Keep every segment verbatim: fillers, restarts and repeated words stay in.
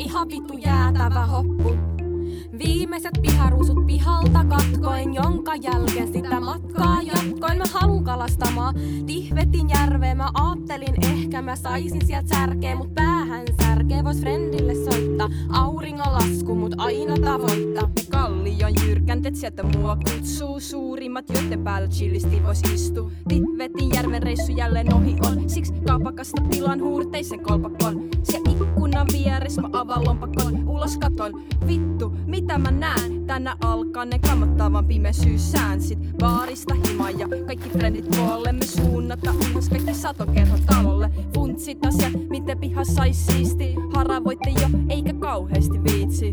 ihan vittu jäätävä hoppu. Viimeiset piharuusut pihalta katkoin, jonka jälkeen sitä matkaa jatkoin. Mä halun kalastamaan Tihvetin järveen. Mä aattelin ehkä mä saisin sieltä särkeä, mut päähän särkeä vois friendille soittaa. Auringon lasku mut aina tavoittaa. Ne kallion jyrkäntet sieltä mua kutsuu. Suurimmat joiden päällä chillisti vois istua. Tihvetin järven reissu jälleen ohi on. Siksi kaupakasta tilan huurteisen kolpakon. Siellä ikkunan vieressä mä avaan lompakon. Ulos katon, vittu, mitä mä näen? Tänä alkaa ne kammottavan pimeisyyssään. Sit baarista himaa ja kaikki frendit koolle. Me suunnata ihas kaikki satokerho talolle. Funtsit asiat, miten pihas sais siisti. Haravoitte jo, eikä kauheasti viitsi.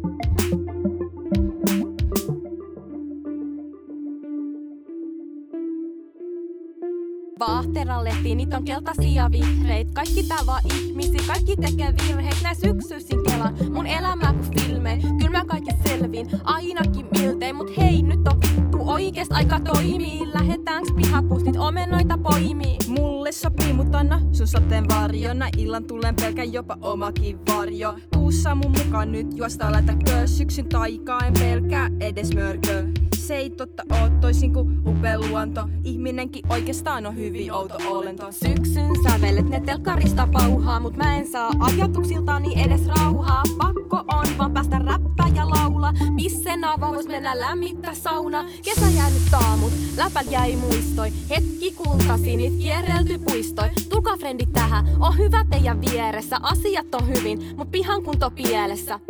Vaahteralehti, niitä on keltaisia vihreit. Kaikki tää vaan ihmisiä, kaikki tekee virheet. Nää syksyisin kelan mun elämää ku filmei. Kyl mä kaikki selvin, ainakin miltei. Mut hei, nyt on vittu oikeest aika toimii. Lähetäänkö pihapustit omenoita poimii? Mulle sopii mut anna sun sateen varjona. Illan tulen pelkän jopa omakin varjo. Tuussa mun mukaan nyt juosta lätäkö. Syksyn taikaa en pelkää edes mörkö. Se ei totta oo toisin kuin upea luonto. Ihminenkin oikeastaan on hyvin outo olento. Syksyn sävelet ne telkkarista pauhaa, mut mä en saa ajatuksiltani edes rauhaa. Pakko on vaan päästä räppää ja laulaa. Pissen avaa vois mennä lämmittää sauna. Kesä jäänyt taamut, läpäl jäi muistoi. Hetki kultasin, it kierrelty puistoi. Tulkaa frendit tähän, on hyvä teidän vieressä. Asiat on hyvin, mut pihan kunto pielessä.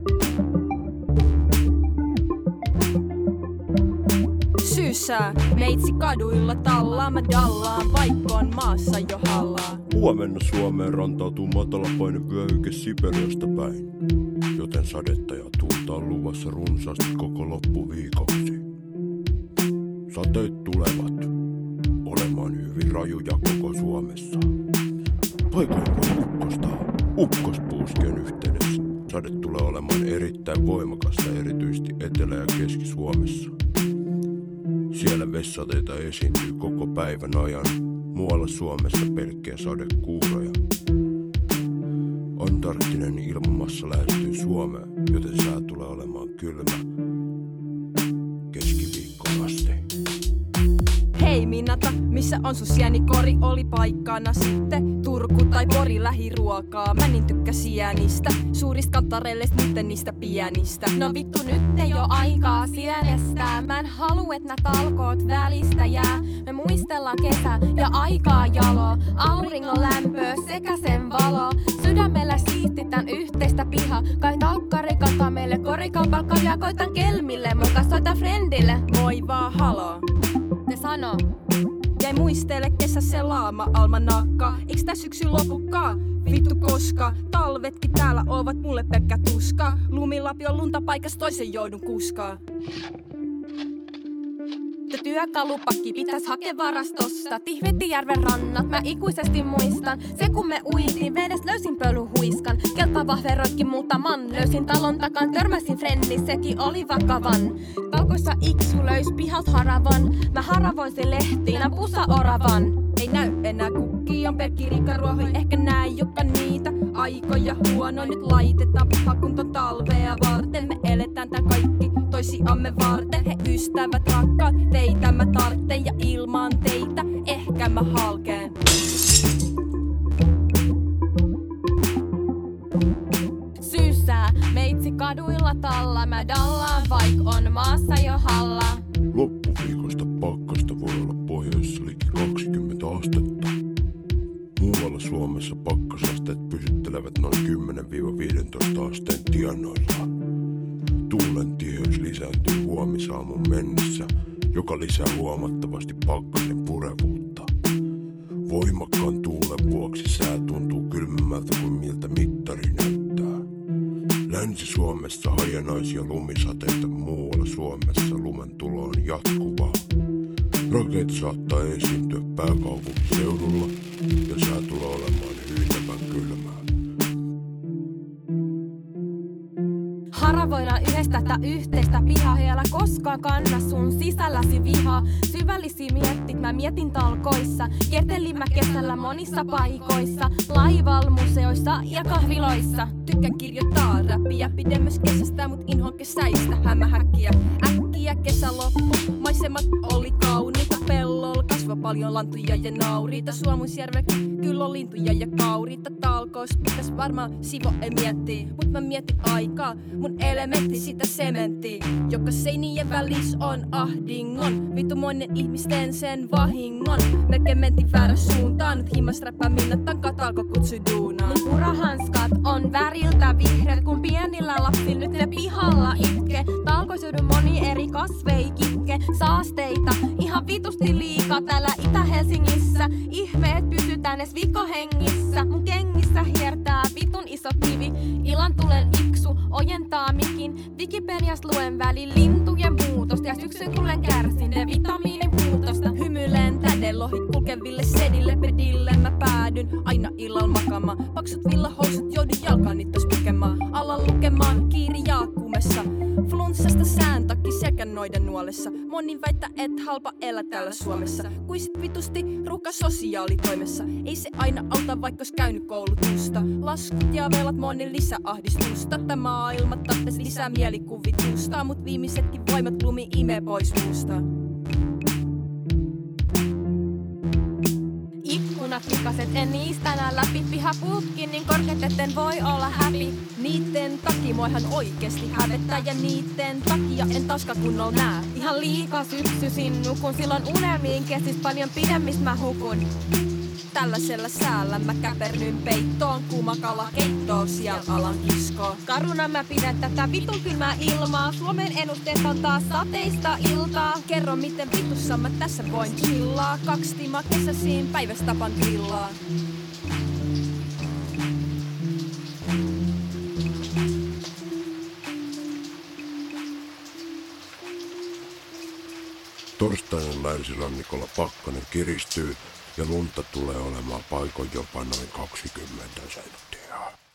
Syysää, meitsi kaduilla tallaa, mä dallaan, vaikka on maassa jo hallaa. Huomenna Suomeen rantautuu matalapaine vyöhyke Siperiasta päin, joten sadetta ja tuulta on luvassa runsaasti koko loppuviikoksi. Sateet tulevat olemaan hyvin rajuja koko Suomessa. Paikoin voi ukkostaa ukkospuuskien yhteydessä. Sade tulee olemaan erittäin voimakasta erityisesti Etelä- ja Keski-Suomessa. Siellä vessateita esiintyy koko päivän ajan, muualla Suomessa pelkkiä sadekuuroja. Antarktinen ilmamassa lähestyy Suomea, joten sää tulee olemaan kylmä keskiviikkoon asti. Hei Minata, missä on sun sienikori? Oli paikkana sitten Turku tai Pori lähiruokaa. Mä niin tykkäsin jäänistä, suurista kantareilleista, nyt niistä pienistä. No vittu, nyt ei oo aikaa sienestää. Mä en haluu, et nää talkoot välistä jää. Me muistellaan kesää ja aikaa jaloa. Auringon lämpöä sekä sen valoa. Sydämellä siistitän yhteistä pihaa. Kai talkkari kataa meille korikaupalkavia. Koitan kelmille, muka soita friendille. Moi vaan haloo. Ne sano. Jäi muistele kesässä laama almanakkaa. Eiks tää syksy lopukkaa? Vittu koska talvetkin täällä ovat mulle pelkkä tuskaa. Lumilapio lunta paikas toisen joudun kuskaa. Ja työkalupakki pitäis hakea varastosta. Tihvetijärven rannat mä ikuisesti muistan. Se kun me uitiin vedes löysin pölyhuiskan. Kelpavahveroitkin muutaman löysin talon takan. Törmäsin frendi, sekin oli vakavan. Talkoissa iksu löys pihalt haravan. Mä haravoin sen lehtiin, pusa oravan. Ei näy enää kukki, on pelkki rikkaruohoi. Ehkä näe joka niitä aikoja huono. Nyt laitetaan pihakunton talvea varten. Me eletään tää kaikki toisiamme varten. He ystävät rakkaat, teitä mä tartten. Ja ilman teitä ehkä mä halkeen. Syysää, meitsi kaduilla talla. Mä dallaan, vaik on maassa jo halla. Loppuviikosta pakkasta voi olla pohjoisessa liki kaksikymmentä astetta. Muualla Suomessa pakkasasteet pysyttelevät noin kymmenen viisitoista asteen tienoilla. Tuulen tiheys lisääntyy huomisaamun mennessä, joka lisää huomattavasti pakkasen purevuutta. Voimakkaan tuulen vuoksi sää tuntuu kylmemmältä kuin miltä mittari näyttää. Länsi-Suomessa hajanaisia lumisateita, muualla Suomessa lumen tulo on jatkuvaa. Rakeet saattaa esiintyä pääkaupunkiseudulla ja sää tulee olemaan hyytävän kylmää. Haravoidaan yhdestä tätä yhteistä pihaa. Ei älä koskaan kanna sun sisälläsi vihaa. Syvällisiä miettit mä mietin talkoissa. Kiertelin mä kesällä monissa paikoissa. Laival, museoissa ja kahviloissa. Tykkään kirjoittaa räppiä pidemmäs kesästä, mut inhoan kesäistä hämähäkkiä. Äkkiä kesä loppu, maisemat oli kauniita. Pellolla kasva paljon lantuja ja nauriita. Suomusjärvellä kyllä on lintuja ja kauriita. Talkois pitäis varmaan sivo ei miettii, mut mä mietin aikaa. Mun elementti sitä sementtiä, joka seinien välis on ahdingon. Vitumoinen ihmisten sen vahingon. Melkein mentiin väärän suuntaan, nyt himmas räppää minä tankaa talko kutsui duunaan. Mun purahanskat on väriltä vihreät, kun pienillä lapsilla nyt ne pihalla itke. Talkoisyydyn moni eri kasvei kitke. Saasteita ihan vitusti liikaa täällä Itä-Helsingissä. Ihmeet pysytään edes vikohengissä. Mun kengissä hiertää vitun iso kivi. Ilan tulen iksu ojentaa mikin. Wikipedias luen välin lintujen muutosta. Ja syksyn kuulen kärsin ne vitamiinin puutosta. Hymyilen täden lohi kulkeville sedille pedille mä päädyn aina illalla makaamaan. Paksut villahousut joudun jalkaan niitä pukemaan. Alan lukemaan kiiri jaakumessa. Flunssasta sään takki selkänoiden nuolessa. Moni väittää, et halpa elä täällä Suomessa. Kuisit vitusti ruuhka sosiaalitoimessa. Ei se aina auta, vaikka ois käynyt koulutusta. Laskut ja velat moni lisäahdistusta. Tämä maailma tappes lisää mielikuvitusta. Mut viimeisetkin voimat lumi imee pois muusta. Ikkunat likaset, en niistä nää läpi. Pihaputkin niin korkeet, etten voi olla happy. Niitten takia mua ihan oikeesti hävettää. Ja niitten takia en taska kunnolla nää. Ihan liikaa syksyisin nukun, silloin unelmiin kestis paljon pidemmistä mä hukun. Tällaisella säällä mä käpernyn peittoon. Kuuma kala keittoon, siellä alan kiskoon. Karuna mä pidän tätä vitun kylmää ilmaa. Suomen ennusteet on taas sateista iltaa. Kerro miten vitussa mä tässä voin chillaa. Kaksi timaa kesäsiin päivästä tapan grillaa. Torstaina länsirannikolla pakkanen kiristyy ja lunta tulee olemaan paikoin jopa noin kaksikymmentä senttiä.